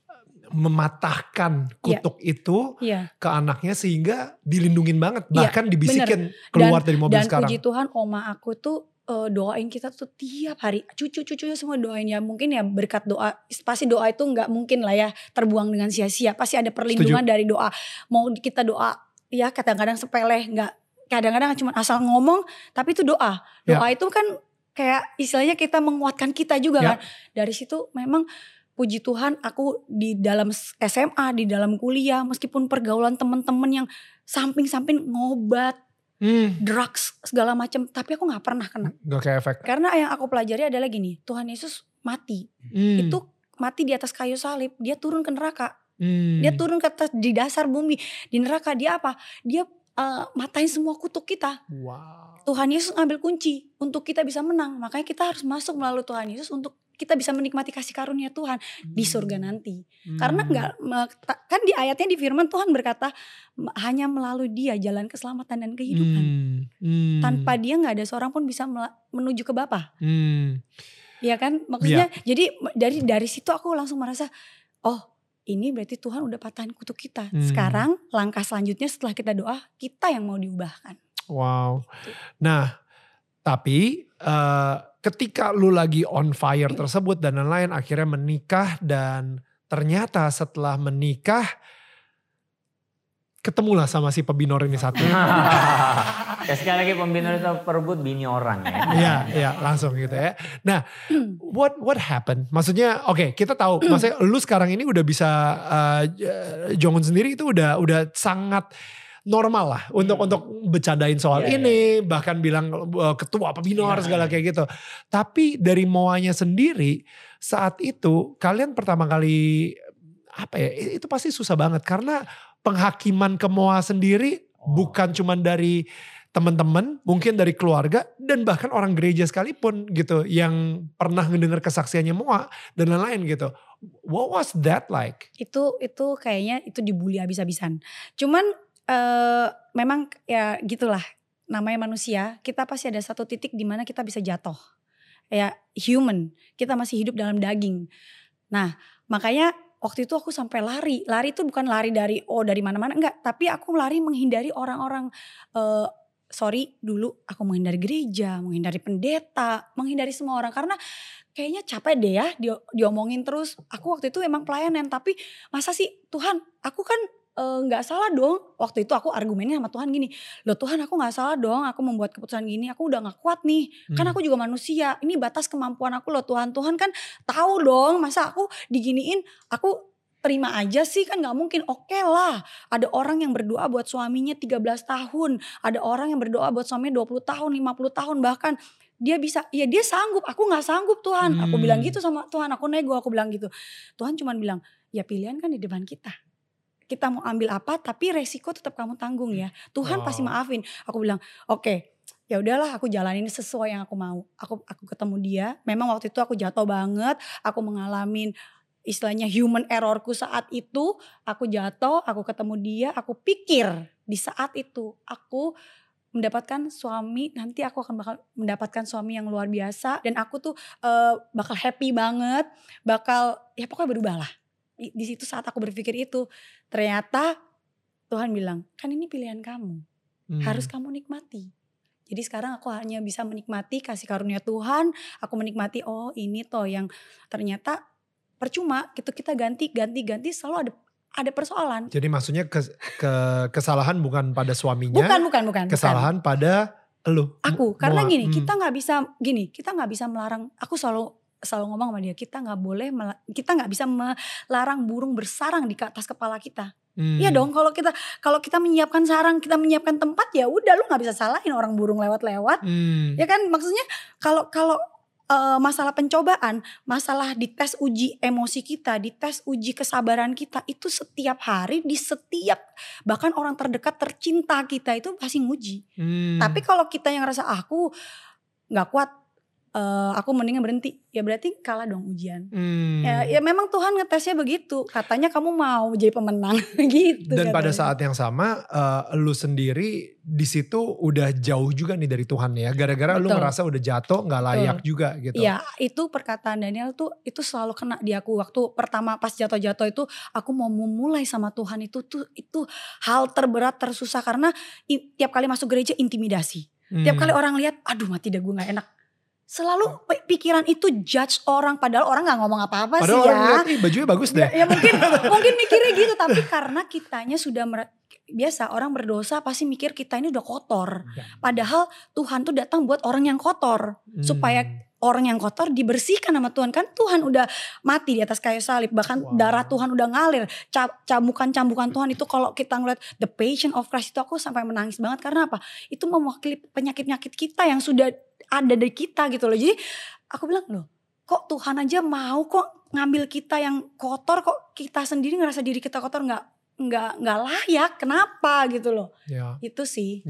mematahkan kutuk itu ke anaknya sehingga dilindungin banget. Bahkan dibisikin keluar dari mobil sekarang. Dan puji Tuhan oma aku tuh doain kita tuh tiap hari, cucu-cucunya semua doain ya. Mungkin ya berkat doa, pasti doa itu gak mungkin lah ya terbuang dengan sia-sia. Pasti ada perlindungan dari doa. Mau kita doa ya kadang-kadang sepele, kadang-kadang cuma asal ngomong, tapi itu doa. Doa itu kan kayak istilahnya kita menguatkan kita juga kan. Dari situ memang puji Tuhan aku di dalam SMA, di dalam kuliah, meskipun pergaulan teman-teman yang samping-samping ngobat, drugs segala macam, tapi aku nggak pernah kena. Gak kayak efek. Karena yang aku pelajari adalah gini, Tuhan Yesus mati, itu mati di atas kayu salib, dia turun ke neraka, dia turun ke atas di dasar bumi, di neraka dia apa? Dia matain semua kutuk kita. Wow. Tuhan Yesus ngambil kunci untuk kita bisa menang, makanya kita harus masuk melalui Tuhan Yesus untuk kita bisa menikmati kasih karunia Tuhan di surga nanti. Karena kan di ayatnya di firman Tuhan berkata hanya melalui dia jalan keselamatan dan kehidupan. Tanpa dia gak ada seorang pun bisa menuju ke Bapa. Ya kan maksudnya jadi dari situ aku langsung merasa oh ini berarti Tuhan udah patahin kutuk kita. Sekarang langkah selanjutnya setelah kita doa kita yang mau diubahkan. Wow. Nah tapi ketika lu lagi on fire tersebut dan lain-lain akhirnya menikah dan ternyata setelah menikah ketemulah sama si pebinor ini satu. Ya sekali lagi pembinor itu perebut bini orang ya. Iya langsung gitu ya. Nah what happened? Maksudnya oke, kita tahu maksudnya lu sekarang ini udah bisa Jong-un sendiri itu udah sangat normal lah untuk bercandain soal ini, bahkan bilang ketua pebinor segala kayak gitu. Tapi dari Moanya sendiri saat itu kalian pertama kali apa ya, itu pasti susah banget karena penghakiman ke Moa sendiri bukan cuma dari teman-teman, mungkin dari keluarga dan bahkan orang gereja sekalipun gitu yang pernah mendengar kesaksiannya Moa dan lain-lain gitu. What was that like? Itu kayaknya itu dibully habis-habisan. Cuman memang ya gitulah namanya manusia, kita pasti ada satu titik di mana kita bisa jatuh. Ya human, kita masih hidup dalam daging. Nah makanya waktu itu aku sampai lari itu bukan lari dari mana-mana enggak, tapi aku lari menghindari orang-orang dulu aku menghindari gereja, menghindari pendeta, menghindari semua orang karena kayaknya capek deh ya diomongin terus. Aku waktu itu emang pelayanan tapi masa sih Tuhan aku kan gak salah dong. Waktu itu aku argumennya sama Tuhan gini, loh Tuhan aku gak salah dong aku membuat keputusan gini, aku udah gak kuat nih. Kan aku juga manusia, ini batas kemampuan aku loh Tuhan. Tuhan kan tahu dong masa aku diginiin, aku terima aja sih kan gak mungkin. Oke lah ada orang yang berdoa buat suaminya 13 tahun, ada orang yang berdoa buat suaminya 20 tahun, 50 tahun bahkan. Dia bisa, ya dia sanggup, aku gak sanggup Tuhan. Aku bilang gitu sama Tuhan, aku nego, aku bilang gitu. Tuhan cuman bilang, ya pilihan kan di depan kita. Kita mau ambil apa tapi resiko tetap kamu tanggung ya. Tuhan pasti maafin. Aku bilang oke, ya udahlah aku jalanin sesuai yang aku mau. Aku ketemu dia. Memang waktu itu aku jatuh banget. Aku mengalami istilahnya human errorku saat itu. Aku jatuh, aku ketemu dia. Aku pikir di saat itu aku mendapatkan suami. Nanti aku akan bakal mendapatkan suami yang luar biasa. Dan aku tuh bakal happy banget. Bakal ya pokoknya berubah lah. Di situ saat aku berpikir itu ternyata Tuhan bilang kan ini pilihan kamu, harus kamu nikmati. Jadi sekarang aku hanya bisa menikmati kasih karunia Tuhan. Aku menikmati ini toh yang ternyata percuma gitu kita ganti selalu ada persoalan. Jadi maksudnya kesalahan bukan pada suaminya, bukan kesalahan pada elu. Aku karena kita nggak bisa melarang. Aku selalu ngomong sama dia, kita nggak bisa melarang burung bersarang di atas kepala kita. Iya dong, kalau kita menyiapkan sarang, kita menyiapkan tempat ya udah lu nggak bisa salahin orang burung lewat-lewat. Ya kan maksudnya kalau masalah pencobaan, masalah dites uji emosi kita, dites uji kesabaran kita itu setiap hari di setiap bahkan orang terdekat tercinta kita itu pasti nguji. Tapi kalau kita yang rasa aku nggak kuat, aku mendingan berhenti. Ya berarti kalah dong ujian. Ya memang Tuhan ngetesnya begitu. Katanya kamu mau jadi pemenang gitu. Dan katanya. pada saat yang sama lu sendiri di situ udah jauh juga nih dari Tuhan ya. Gara-gara lu ngerasa udah jatuh gak layak juga gitu. Iya, itu perkataan Daniel tuh itu selalu kena di aku. Waktu pertama pas jatuh-jatuh itu aku mau memulai sama Tuhan itu hal terberat tersusah. Karena tiap kali masuk gereja intimidasi. Tiap kali orang lihat aduh mati dah gue gak enak. Selalu pikiran itu judge orang, padahal orang gak ngomong apa-apa sih ya. Padahal orang lihat bajunya bagus deh. Ya mungkin mikirnya gitu, tapi karena kitanya sudah biasa orang berdosa pasti mikir kita ini udah kotor. Padahal Tuhan tuh datang buat orang yang kotor, supaya orang yang kotor dibersihkan sama Tuhan. Kan Tuhan udah mati di atas kayu salib, bahkan darah Tuhan udah ngalir. Cambukan Tuhan itu kalau kita ngeliat The Passion of Christ itu aku sampai menangis banget. Karena apa? Itu mewakili penyakit-penyakit kita yang sudah ada dari kita gitu loh. Jadi aku bilang loh, kok Tuhan aja mau kok ngambil kita yang kotor, kok kita sendiri ngerasa diri kita kotor nggak layak, kenapa gitu loh. Itu sih.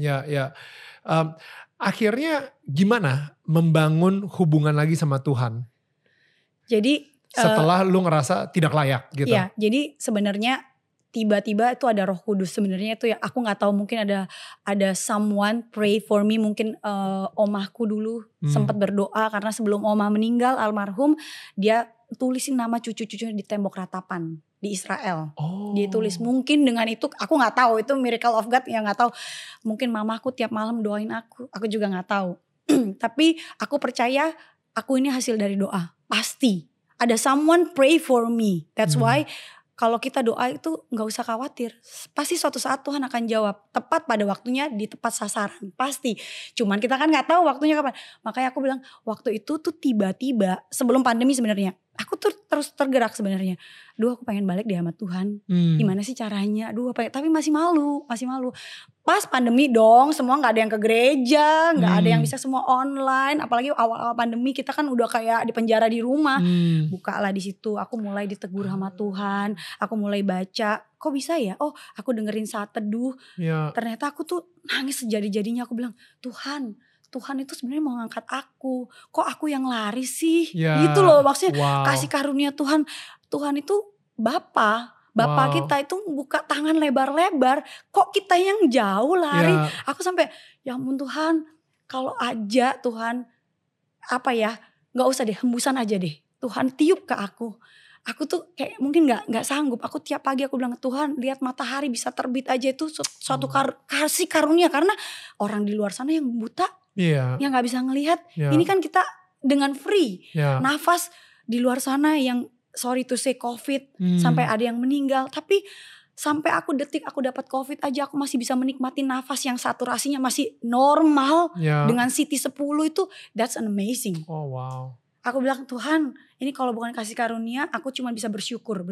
Akhirnya gimana membangun hubungan lagi sama Tuhan? Jadi setelah lu ngerasa tidak layak gitu. Iya, jadi sebenarnya tiba-tiba itu ada Roh Kudus sebenarnya itu ya, aku nggak tahu, mungkin ada someone pray for me, mungkin omahku dulu sempat berdoa karena sebelum omah meninggal almarhum, dia tulisin nama cucu-cucunya di tembok ratapan di Israel. Dia tulis, mungkin dengan itu aku nggak tahu itu miracle of God ya, nggak tahu, mungkin mamaku tiap malam doain aku juga nggak tahu. Tapi aku percaya aku ini hasil dari doa, pasti ada someone pray for me. That's why kalau kita doa itu gak usah khawatir. Pasti suatu saat Tuhan akan jawab. Tepat pada waktunya, di tepat sasaran. Pasti. Cuman kita kan gak tahu waktunya kapan. Makanya aku bilang waktu itu tuh tiba-tiba sebelum pandemi sebenarnya. Aku tuh terus tergerak sebenarnya. Aduh aku pengen balik deh sama Tuhan. Gimana sih caranya? Aduh tapi masih malu. Pas pandemi dong, semua gak ada yang ke gereja. Gak ada yang bisa semua online. Apalagi awal-awal pandemi kita kan udah kayak di penjara di rumah. Bukalah di situ. Aku mulai ditegur sama Tuhan. Aku mulai baca. Kok bisa ya? Oh aku dengerin saat teduh. Ternyata aku tuh nangis sejadi-jadinya. Aku bilang Tuhan itu sebenarnya mau ngangkat aku. Kok aku yang lari sih? Gitu loh maksudnya. Kasih karunia Tuhan. Tuhan itu Bapa kita itu buka tangan lebar-lebar. Kok kita yang jauh lari? Aku sampai ya ampun Tuhan. Kalau aja Tuhan gak usah deh, hembusan aja deh. Tuhan tiup ke aku. Aku tuh kayak mungkin gak sanggup. Aku tiap pagi aku bilang, Tuhan lihat matahari bisa terbit aja itu suatu kasih karunia. Karena orang di luar sana yang buta, yang gak bisa ngelihat. Ini kan kita dengan free. Nafas di luar sana yang sorry to say COVID. Sampai ada yang meninggal. Tapi sampai aku dapat COVID aja aku masih bisa menikmati nafas yang saturasinya masih normal. Dengan CT 10 itu that's amazing. Aku bilang Tuhan ini kalau bukan kasih karunia aku cuma bisa bersyukur.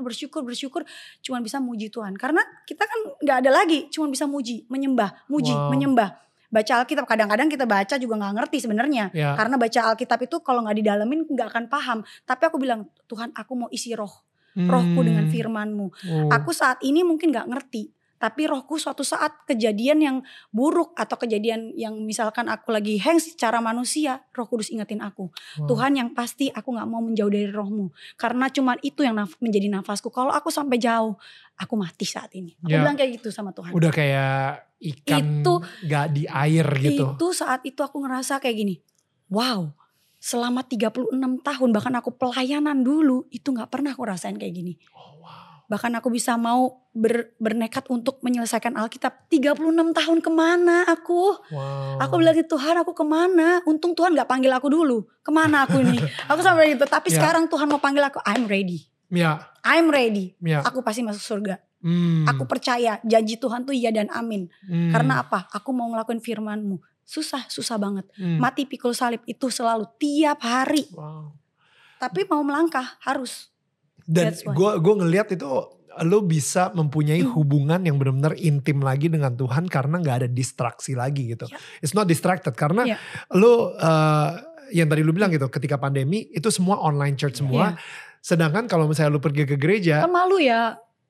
Cuma bisa muji Tuhan. Karena kita kan gak ada lagi, cuma bisa muji, menyembah. Baca Alkitab kadang-kadang kita baca juga gak ngerti sebenarnya. Karena baca Alkitab itu kalau gak didalemin gak akan paham. Tapi aku bilang Tuhan aku mau isi rohku dengan firman-Mu. Aku saat ini mungkin gak ngerti. Tapi rohku suatu saat kejadian yang buruk atau kejadian yang misalkan aku lagi hang secara manusia, Roh Kudus ingetin aku. Tuhan yang pasti aku gak mau menjauh dari roh-Mu. Karena cuman itu yang menjadi nafasku. Kalau aku sampai jauh, aku mati saat ini. Aku bilang kayak gitu sama Tuhan. Udah kayak ikan gak di air gitu. Itu saat itu aku ngerasa kayak gini. Wow, selama 36 tahun bahkan aku pelayanan dulu itu gak pernah aku rasain kayak gini. Bahkan aku bisa mau bernekat untuk menyelesaikan Alkitab. 36 tahun kemana aku? Aku bilang Tuhan aku kemana? Untung Tuhan gak panggil aku dulu. Kemana aku ini? Aku sampai gitu. Tapi sekarang Tuhan mau panggil aku. I'm ready. I'm ready. Aku pasti masuk surga. Aku percaya janji Tuhan tuh iya dan amin. Karena apa? Aku mau ngelakuin firman-Mu. Susah banget. Mati pikul salib itu selalu tiap hari. Tapi mau melangkah harus. Dan gue ngelihat itu lo bisa mempunyai hubungan yang benar-benar intim lagi dengan Tuhan karena gak ada distraksi lagi gitu. It's not distracted karena lo yang tadi lo bilang gitu ketika pandemi itu semua online church semua. Sedangkan kalau misalnya lo pergi ke gereja. Kan malu ya.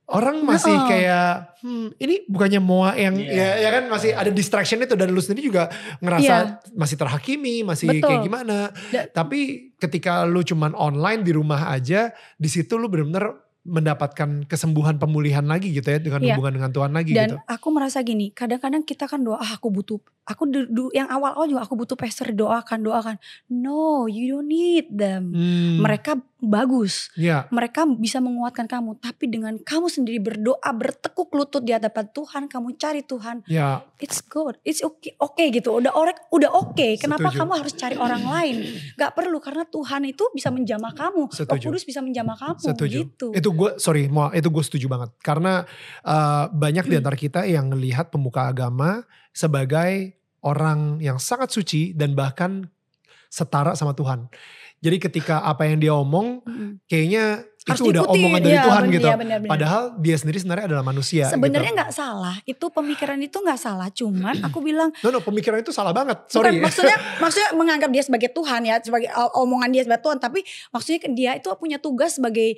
orang masih kayak ini bukannya Moa yang ya kan masih ada distraction itu, dan lu sendiri juga ngerasa masih terhakimi, masih kayak gimana. Tapi ketika lu cuman online di rumah aja, di situ lu benar-benar mendapatkan kesembuhan, pemulihan lagi gitu ya, dengan hubungan dengan Tuhan lagi. Dan gitu. aku merasa gini, kadang-kadang kita kan doa, yang awal-awal juga aku butuh pastor doakan. No, you don't need them. Mereka bagus, mereka bisa menguatkan kamu. Tapi dengan kamu sendiri berdoa, bertekuk lutut di hadapan Tuhan, kamu cari Tuhan, it's good, it's okay gitu. Udah okay. Kenapa kamu harus cari orang lain? Gak perlu, karena Tuhan itu bisa menjamah kamu. Roh Kudus bisa menjamah kamu. Gitu. Itu gue setuju banget. Karena banyak di antara kita yang ngelihat pemuka agama sebagai orang yang sangat suci dan bahkan setara sama Tuhan. Jadi ketika apa yang dia omong kayaknya harus itu udah omongan dari Tuhan gitu. Bener. Padahal dia sendiri sebenarnya adalah manusia. Sebenarnya gak salah. Itu pemikiran itu gak salah. Cuman aku bilang. No, pemikiran itu salah banget. Sorry. Bukan, maksudnya menganggap dia sebagai Tuhan ya. Sebagai omongan dia sebagai Tuhan. Tapi maksudnya dia itu punya tugas sebagai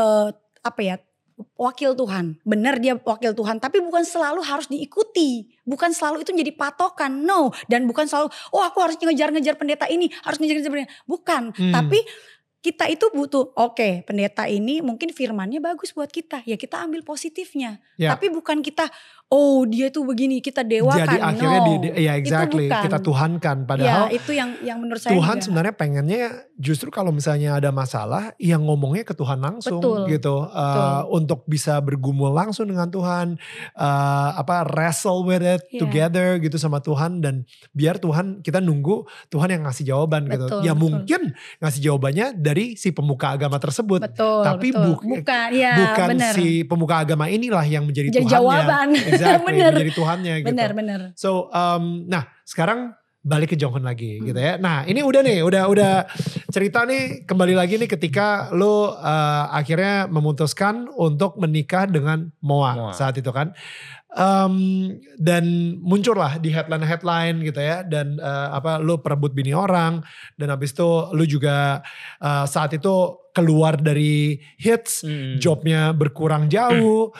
wakil Tuhan. Benar dia wakil Tuhan. Tapi bukan selalu harus diikuti. Bukan selalu itu menjadi patokan. No. Dan bukan selalu aku harus ngejar-ngejar pendeta ini. Harus ngejar-ngejar pendeta. Bukan. Tapi kita itu butuh, pendeta ini mungkin firmannya bagus buat kita. Ya kita ambil positifnya. Tapi bukan kita, dia itu begini, kita dewakan. Jadi akhirnya exactly, kita tuhankan. Padahal itu yang menurut saya Tuhan juga sebenarnya pengennya justru kalau misalnya ada masalah, yang ngomongnya ke Tuhan langsung. Gitu. Untuk bisa bergumul langsung dengan Tuhan. Wrestle with it together gitu sama Tuhan. Dan biar Tuhan, kita nunggu Tuhan yang ngasih jawaban gitu. Ya mungkin ngasih jawabannya dari si pemuka agama tersebut. Tapi bukan si pemuka agama inilah yang menjadi Tuhannya. Jawaban. Exactly, menjadi Tuhannya gitu. Benar. So, nah sekarang balik ke Jonghyun lagi gitu ya. Nah ini udah cerita nih, kembali lagi nih ketika lo akhirnya memutuskan untuk menikah dengan Moa saat itu kan. Dan muncullah di headline gitu ya, dan lo perebut bini orang, dan habis itu lo juga saat itu keluar dari hits, jobnya berkurang jauh.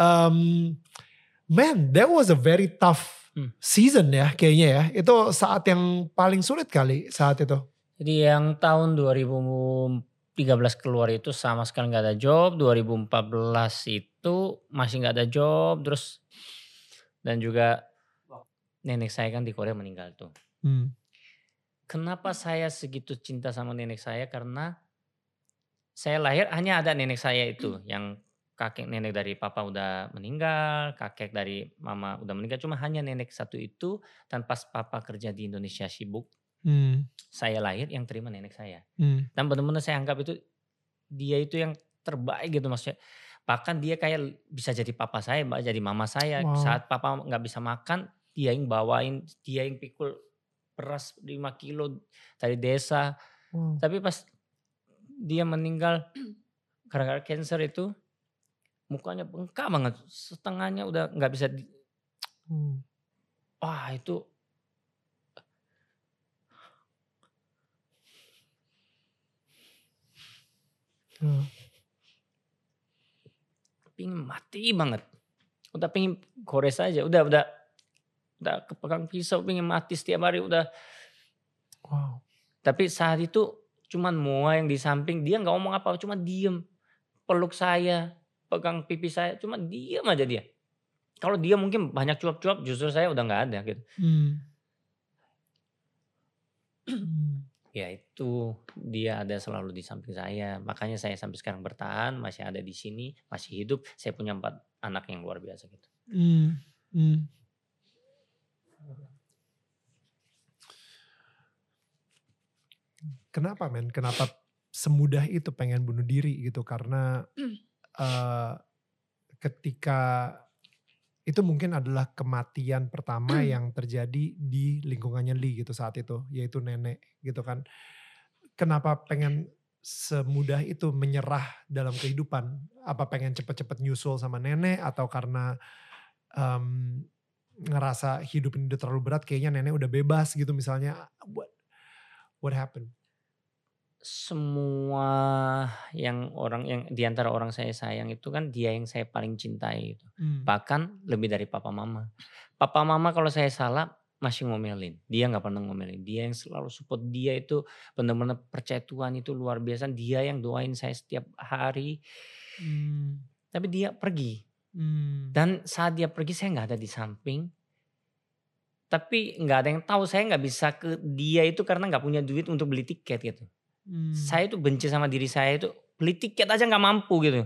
Man, that was a very tough season ya kayaknya ya. Itu saat yang paling sulit kali saat itu. Jadi yang tahun 2013 keluar itu sama sekali gak ada job. 2014 itu masih gak ada job. Terus dan juga nenek saya kan di Korea meninggal tuh. Kenapa saya segitu cinta sama nenek saya? Karena saya lahir hanya ada nenek saya itu yang kakek nenek dari papa udah meninggal, kakek dari mama udah meninggal, cuma hanya nenek satu itu. Dan pas papa kerja di Indonesia sibuk, saya lahir yang terima nenek saya. Dan benar-benar saya anggap itu dia itu yang terbaik gitu maksudnya. Bahkan dia kayak bisa jadi papa saya, jadi mama saya. Saat papa nggak bisa makan, dia yang bawain, dia yang pikul beras 5 kilo dari desa. Tapi pas dia meninggal gara-gara cancer itu, mukanya bengkak banget, setengahnya udah nggak bisa. Itu pingin mati banget, udah pingin gores aja, udah kepegang pisau, pingin mati setiap hari udah. Tapi saat itu cuman Moa yang di samping, dia nggak ngomong apa, cuma diem, peluk saya, pegang pipi saya, cuma diam aja dia. Kalau dia mungkin banyak cuap-cuap, justru saya udah gak ada gitu. Ya itu, dia ada selalu di samping saya. Makanya saya sampai sekarang bertahan, masih ada di sini, masih hidup. Saya punya 4 anak yang luar biasa gitu. Kenapa men? Kenapa semudah itu pengen bunuh diri gitu? Karena ketika itu mungkin adalah kematian pertama yang terjadi di lingkungannya Lee gitu saat itu, yaitu nenek gitu kan. Kenapa pengen semudah itu menyerah dalam kehidupan? Apa pengen cepet-cepet nyusul sama nenek, atau karena ngerasa hidup ini udah terlalu berat, kayaknya nenek udah bebas gitu misalnya? What happened? semua yang di antara orang saya sayang itu kan dia yang saya paling cintai itu. Bahkan lebih dari papa mama. Papa mama kalau saya salah masih ngomelin. Dia nggak pernah ngomelin. Dia yang selalu support. Dia itu benar-benar percaya Tuhan itu luar biasa. Dia yang doain saya setiap hari. Tapi dia pergi. Dan saat dia pergi saya nggak ada di samping. Tapi nggak ada yang tahu, saya nggak bisa ke dia itu karena nggak punya duit untuk beli tiket gitu. Saya itu benci sama diri saya itu, beli tiket aja nggak mampu gitu.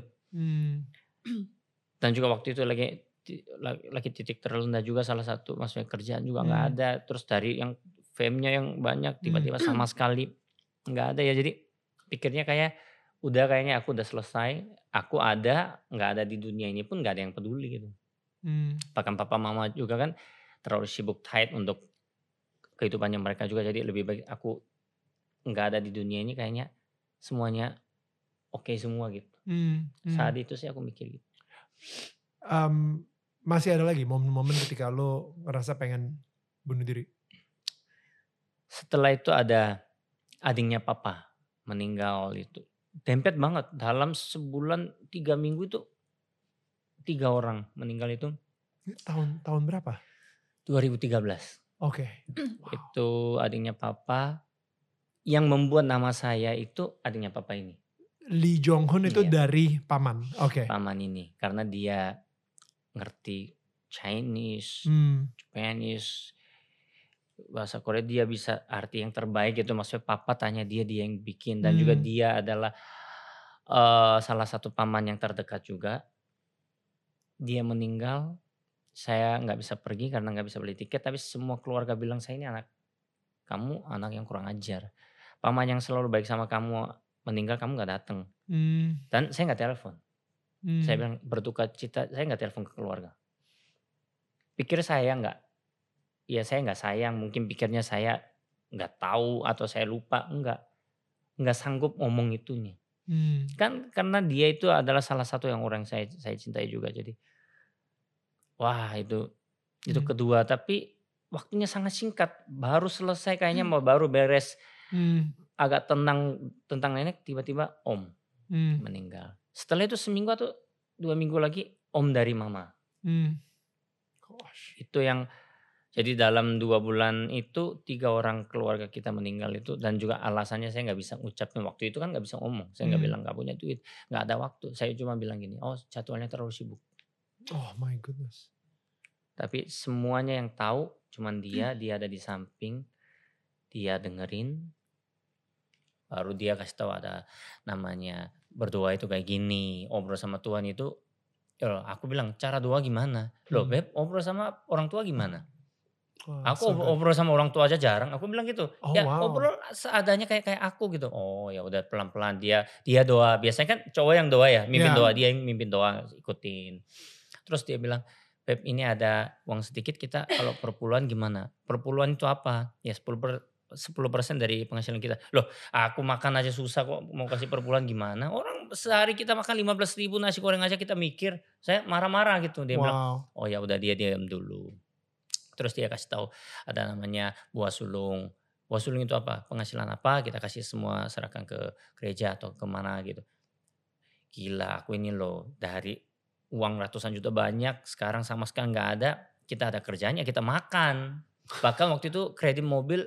Dan juga waktu itu lagi titik terendah juga, salah satu maksudnya kerjaan juga nggak ada. Terus dari yang fame-nya yang banyak tiba-tiba sama sekali nggak ada ya. Jadi pikirnya kayaknya aku udah selesai, aku nggak ada di dunia ini pun nggak ada yang peduli gitu. Bahkan papa mama juga kan terlalu sibuk tight untuk kehidupannya mereka juga, jadi lebih baik aku nggak ada di dunia ini, kayaknya semuanya oke semua gitu. Saat itu sih aku mikir gitu. Masih ada lagi momen-momen ketika lo ngerasa pengen bunuh diri? Setelah itu ada adiknya papa meninggal itu. Dempet banget, dalam sebulan 3 minggu itu 3 orang meninggal itu. Tahun berapa? 2013. Oke. Wow. Itu adiknya papa. Yang membuat nama saya itu adiknya papa ini. Lee Jong Hun itu dari paman. Oke. Paman ini karena dia ngerti Chinese, Japanese, bahasa Korea, dia bisa arti yang terbaik gitu. Maksudnya papa tanya dia yang bikin, dan juga dia adalah salah satu paman yang terdekat juga. Dia meninggal, saya nggak bisa pergi karena nggak bisa beli tiket, tapi semua keluarga bilang saya ini kamu anak yang kurang ajar. Paman yang selalu baik sama kamu meninggal, kamu nggak datang. Dan saya nggak telepon. Saya bilang berduka cita, saya nggak telepon ke keluarga. Pikir saya nggak sayang, mungkin pikirnya saya nggak tahu atau saya lupa, nggak sanggup ngomong itu nih. Kan karena dia itu adalah salah satu yang orang saya cintai juga, jadi wah itu kedua, tapi waktunya sangat singkat, baru selesai kayaknya baru beres, agak tenang tentang nenek, tiba-tiba om meninggal. Setelah itu seminggu atau 2 minggu lagi om dari mama. Itu yang jadi dalam 2 bulan itu 3 orang keluarga kita meninggal itu, dan juga alasannya saya nggak bisa ngucapin waktu itu kan, nggak bisa ngomong. Saya nggak bilang nggak punya duit, nggak ada waktu. Saya cuma bilang gini, oh jadwalnya terlalu sibuk. Oh my goodness. Tapi semuanya yang tahu cuman dia ada di samping, dia dengerin, baru dia kasih tahu ada namanya berdoa itu kayak gini, obrol sama Tuhan itu. Aku bilang cara doa gimana? Loh Beb, obrol sama orang tua gimana? Aku obrol sama orang tua aja jarang. Aku bilang gitu. Obrol seadanya kayak aku gitu. Oh ya udah, pelan-pelan dia doa. Biasanya kan cowok yang doa ya, mimpin doa, dia yang mimpin doa, ikutin. Terus dia bilang, Beb ini ada uang sedikit, kita kalau perpuluhan gimana? Perpuluhan itu apa? Ya 10% dari penghasilan kita. Loh aku makan aja susah kok mau kasih perpuluhan gimana? Orang sehari kita makan 15.000 nasi goreng aja kita mikir. Saya marah-marah gitu. Dia bilang, oh ya udah, dia diam dulu. Terus dia kasih tahu ada namanya buah sulung. Buah sulung itu apa? Penghasilan apa? Kita kasih semua, serahkan ke gereja atau kemana gitu. Gila, aku ini loh dari uang ratusan juta banyak, sekarang sama sekali nggak ada. Kita ada kerjanya, kita makan. Bahkan waktu itu kredit mobil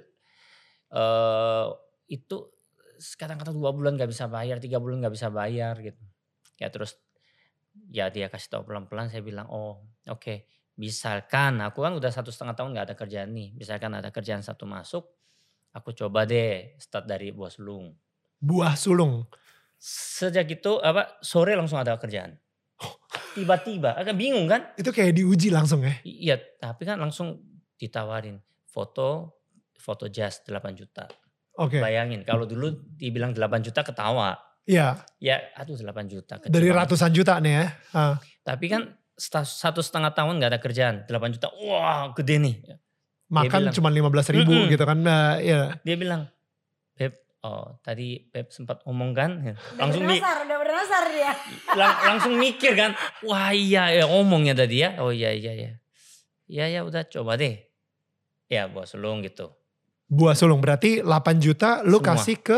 itu kadang-kadang 2 bulan nggak bisa bayar, 3 bulan nggak bisa bayar gitu. Ya terus ya dia kasih tahu pelan-pelan, saya bilang oh oke. Misalkan aku kan udah 1,5 tahun gak ada kerjaan nih. Misalkan ada kerjaan satu masuk, aku coba deh start dari buah sulung. Buah sulung? Sejak itu sore langsung ada kerjaan. Tiba-tiba, agak bingung kan? Itu kayak diuji langsung ya? Iya, tapi kan langsung ditawarin foto jas 8 juta. Oke. Bayangin kalau dulu dibilang 8 juta ketawa. Iya. Ya aduh 8 juta. Dari ratusan juta nih ya. Tapi kan 1,5 tahun gak ada kerjaan, 8 juta, wah gede nih. Makan cuma 15.000 gitu kan. Ya. Dia bilang, Beb, tadi Beb sempat ngomong kan. Langsung udah bernasar dia. Langsung mikir kan, wah iya ya ngomongnya tadi ya. Oh iya. Ya udah coba deh. Ya buah sulung gitu. Buah sulung berarti 8 juta lu semua kasih ke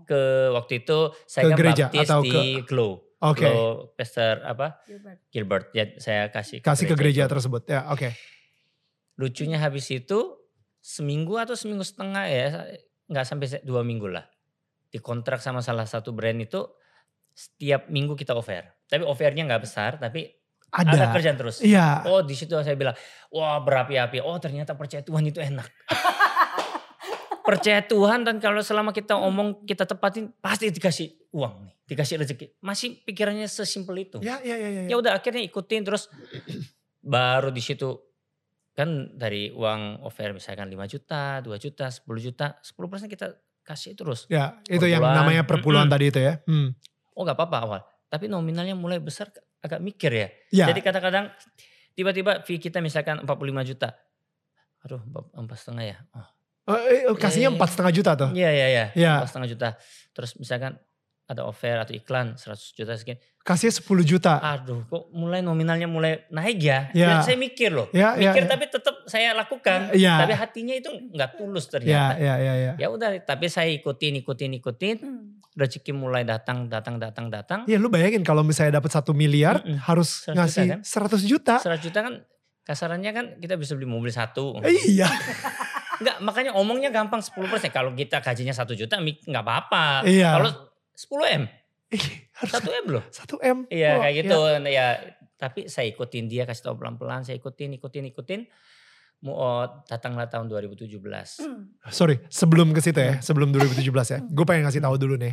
ke waktu itu saya kan baptis di Glow. Glow Pastor Gilbert. Ya saya kasih ke gereja tersebut. Ya, oke. Lucunya habis itu seminggu atau seminggu setengah ya, nggak sampai 2 minggu lah. Dikontrak sama salah satu brand itu setiap minggu kita offer. Tapi offernya nggak besar, tapi ada kerjaan terus. Iya. Oh di situ saya bilang, wah berapi-api. Oh ternyata percaya Tuhan itu enak. Percaya Tuhan dan kalau selama kita omong kita tepatin pasti dikasih uang nih, dikasih rezeki. Masih pikirannya sesimpel itu. Ya. Ya udah akhirnya ikutin terus baru di situ kan dari uang offer misalkan 5 juta, 2 juta, 10 juta, 10% kita kasih terus. Ya itu yang namanya perpuluhan tadi itu ya. Oh gak apa-apa awal. Tapi nominalnya mulai besar agak mikir ya. Jadi kadang-kadang tiba-tiba fee kita misalkan 45 juta. Aduh 4,5 ya. Kasihnya 4,5 juta tuh? Iya. 4,5 juta. Terus misalkan ada offer atau iklan 100 juta sekian. Kasih 10 juta. Aduh kok mulai nominalnya mulai naik ya. Dan saya mikir loh. Tapi tetap saya lakukan. Tapi hatinya itu gak tulus ternyata. Ya udah tapi saya ikutin. Rezeki mulai datang. Ya lu bayangin kalau misalnya dapat 1 miliar harus ngasih 100 juta. 100 juta kan kasarannya kan kita bisa beli mobil 1. Iya. Enggak makanya omongnya gampang 10%. Kalau kita gajinya 1 juta gak apa-apa. Iya. Kalau 10M. 1M loh. 1M. Iya kayak gitu. Ya, tapi saya ikutin dia kasih tahu pelan-pelan. Saya ikutin. Datanglah tahun 2017. Sorry, sebelum ke situ ya, sebelum 2017 ya. Gue pengen ngasih tahu dulu nih.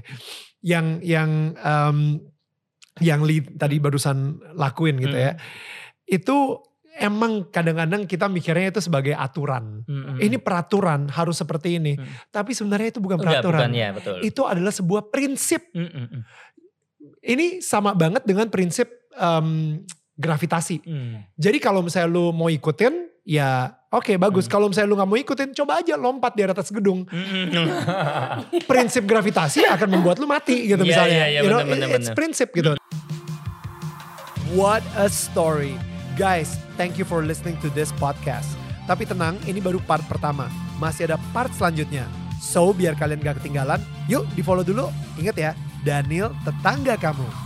Yang Lee tadi barusan lakuin gitu ya. Itu emang kadang-kadang kita mikirnya itu sebagai aturan. Ini peraturan harus seperti ini. Tapi sebenarnya itu bukan peraturan. Bukan, ya, betul. Itu adalah sebuah prinsip. Ini sama banget dengan prinsip gravitasi. Jadi kalau misalnya lu mau ikutin, ya oke, bagus. Kalau misalnya lu gak mau ikutin, coba aja lompat di atas gedung. Prinsip gravitasi akan membuat lu mati gitu misalnya. It's prinsip gitu. What a story. Guys, thank you for listening to this podcast. Tapi tenang, ini baru part pertama. Masih ada part selanjutnya. So, biar kalian gak ketinggalan, yuk di follow dulu. Ingat ya, Daniel tetangga kamu.